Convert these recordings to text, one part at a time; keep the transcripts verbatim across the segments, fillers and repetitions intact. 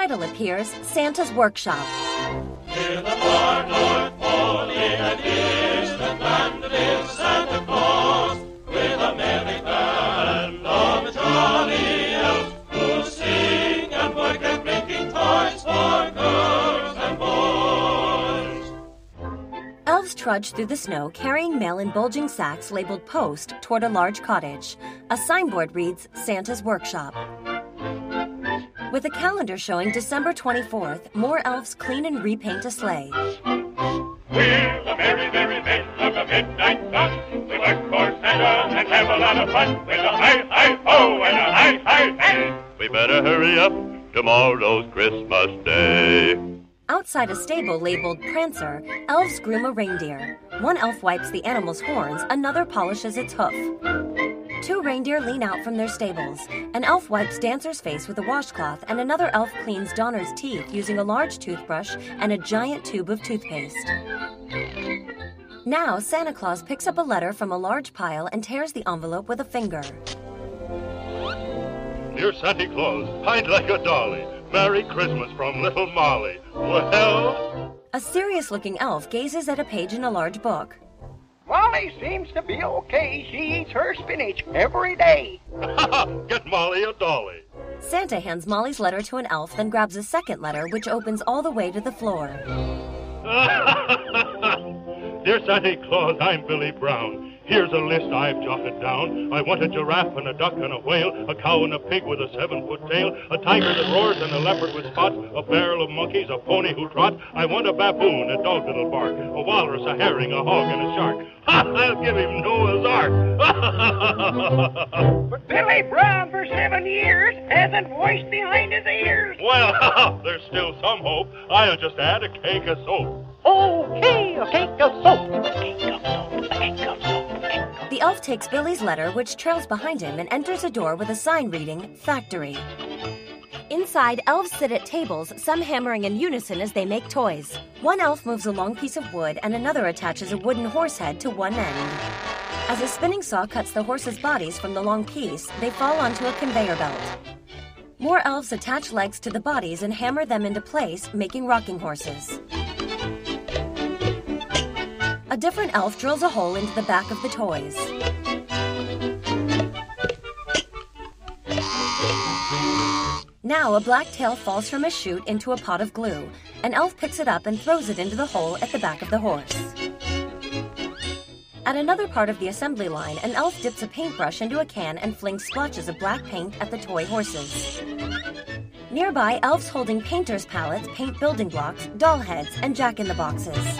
title appears, Santa's Workshop. In the far North Pole, in a distant land, lives Santa Claus, with a merry band of jolly elves, who sing and work at making toys for girls and boys. Elves trudge through the snow carrying mail in bulging sacks labeled Post toward a large cottage. A signboard reads, Santa's Workshop. With a calendar showing December twenty-fourth, more elves clean and repaint a sleigh. We're the merry, merry men of the midnight sun. We work for Santa and have a lot of fun with a hi-hi-ho and a hi-hi-hey. We better hurry up, tomorrow's Christmas Day. Outside a stable labeled Prancer, elves groom a reindeer. One elf wipes the animal's horns, another polishes its hoof. Two reindeer lean out from their stables. An elf wipes Dancer's face with a washcloth, and another elf cleans Donner's teeth using a large toothbrush and a giant tube of toothpaste. Now, Santa Claus picks up a letter from a large pile and tears the envelope with a finger. Dear Santa Claus, I'd like a dolly. Merry Christmas from little Molly. Well? A serious-looking elf gazes at a page in a large book. Molly seems to be okay. She eats her spinach every day. Get Molly a dolly. Santa hands Molly's letter to an elf, then grabs a second letter, which opens all the way to the floor. Dear Santa Claus, I'm Billy Brown. Here's a list I've jotted down. I want a giraffe and a duck and a whale, a cow and a pig with a seven-foot tail, a tiger that roars and a leopard with spots, a barrel of monkeys, a pony who trots. I want a baboon, a dog that'll bark, a walrus, a herring, a hog, and a shark. Ha! I'll give him Noah's Ark. But Billy Brown for seven years hasn't voiced behind his ears. Well, there's still some hope. I'll just add a cake of soap. Okay, a cake of soap. A cake of soap, a cake of soap. The elf takes Billy's letter, which trails behind him, and enters a door with a sign reading, Factory. Inside, elves sit at tables, some hammering in unison as they make toys. One elf moves a long piece of wood, and another attaches a wooden horse head to one end. As a spinning saw cuts the horses' bodies from the long piece, they fall onto a conveyor belt. More elves attach legs to the bodies and hammer them into place, making rocking horses. A different elf drills a hole into the back of the toys. Now a black tail falls from a chute into a pot of glue. An elf picks it up and throws it into the hole at the back of the horse. At another part of the assembly line, an elf dips a paintbrush into a can and flings splotches of black paint at the toy horses. Nearby, elves holding painter's palettes paint building blocks, doll heads, and jack-in-the-boxes.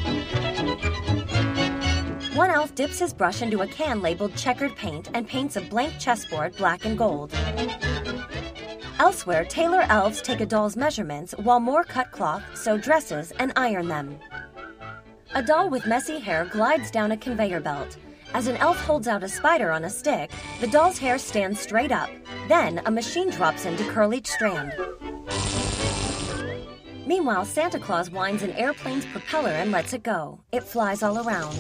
One elf dips his brush into a can labeled checkered paint and paints a blank chessboard black and gold. Elsewhere, tailor elves take a doll's measurements while more cut cloth, sew dresses, and iron them. A doll with messy hair glides down a conveyor belt. As an elf holds out a spider on a stick, the doll's hair stands straight up. Then, a machine drops in to curl each strand. Meanwhile, Santa Claus winds an airplane's propeller and lets it go. It flies all around.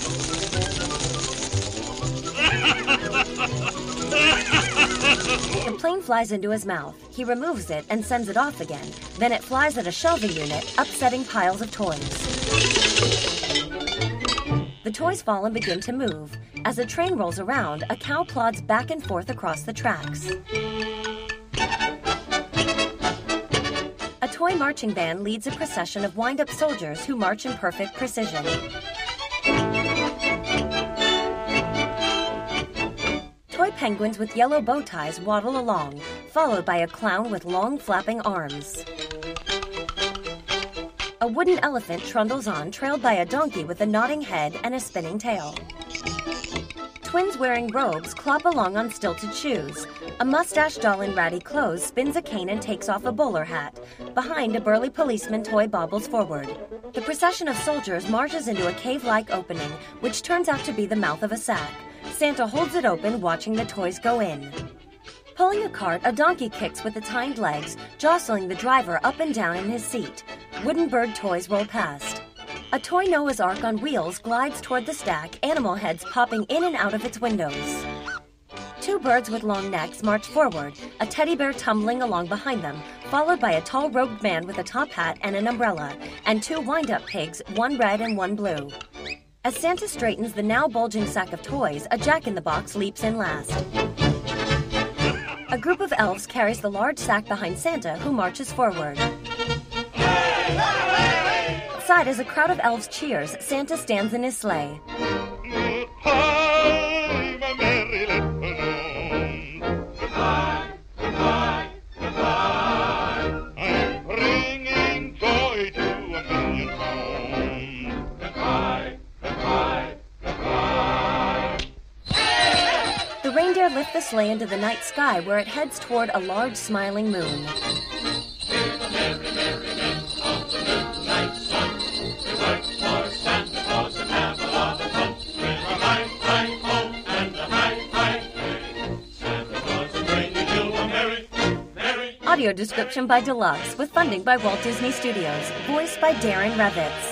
The plane flies into his mouth. He removes it and sends it off again. Then it flies at a shelving unit, upsetting piles of toys. The toys fall and begin to move. As the train rolls around, a cow plods back and forth across the tracks. A toy marching band leads a procession of wind-up soldiers who march in perfect precision. Toy penguins with yellow bow ties waddle along, followed by a clown with long flapping arms. A wooden elephant trundles on, trailed by a donkey with a nodding head and a spinning tail. Twins wearing robes clop along on stilted shoes. A mustache doll in ratty clothes spins a cane and takes off a bowler hat. Behind, a burly policeman toy bobbles forward. The procession of soldiers marches into a cave-like opening, which turns out to be the mouth of a sack. Santa holds it open, watching the toys go in. Pulling a cart, a donkey kicks with its hind legs, jostling the driver up and down in his seat. Wooden bird toys roll past. A toy Noah's Ark on wheels glides toward the stack, animal heads popping in and out of its windows. Two birds with long necks march forward, a teddy bear tumbling along behind them, followed by a tall robed man with a top hat and an umbrella, and two wind-up pigs, one red and one blue. As Santa straightens the now bulging sack of toys, a jack-in-the-box leaps in last. A group of elves carries the large sack behind Santa, who marches forward. Outside, as a crowd of elves cheers, Santa stands in his sleigh. The reindeer lift the sleigh into the night sky, where it heads toward a large smiling moon. Audio description by Deluxe, with funding by Walt Disney Studios. Voiced by Darren Revitz.